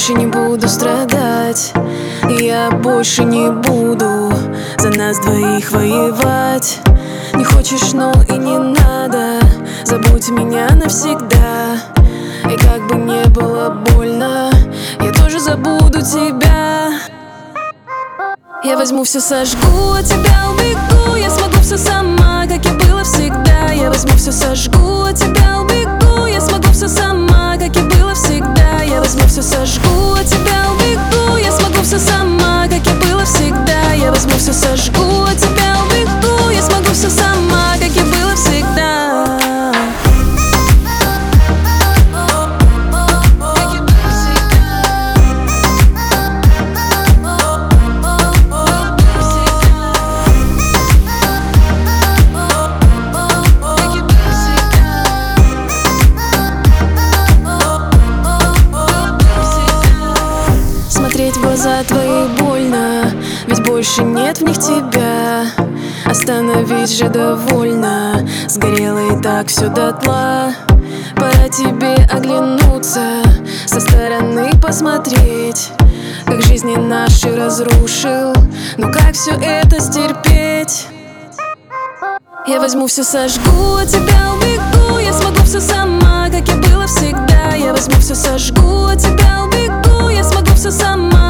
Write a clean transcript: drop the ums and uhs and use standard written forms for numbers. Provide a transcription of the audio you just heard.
больше не буду страдать, я больше не буду за нас двоих воевать. Не хочешь, но и не надо, забудь меня навсегда. И как бы не было больно, я тоже забуду тебя. Я возьму все, сожгу, от тебя убегу. Я смогу все сама, как и было всегда. Я возьму все, сожгу, от тебя убегу. Я смогу все сама, как и было всегда. Я возьму все, сожгу, от тебя убегу. Я смогу все сама, как и было всегда. Я возьму все, сожгу, от тебя убегу. Я смогу все сама, как и было всегда. Смотреть в глаза твои больно, ведь больше нет в них тебя. Остановить же довольно, сгорело и так все дотла. Пора тебе оглянуться, со стороны посмотреть, как жизни наши разрушил, но как все это стерпеть? Я возьму все, сожгу, от тебя убегу. Я смогу все сама, как и было всегда. Я возьму все, сожгу, от тебя убегу. Я смогу все сама.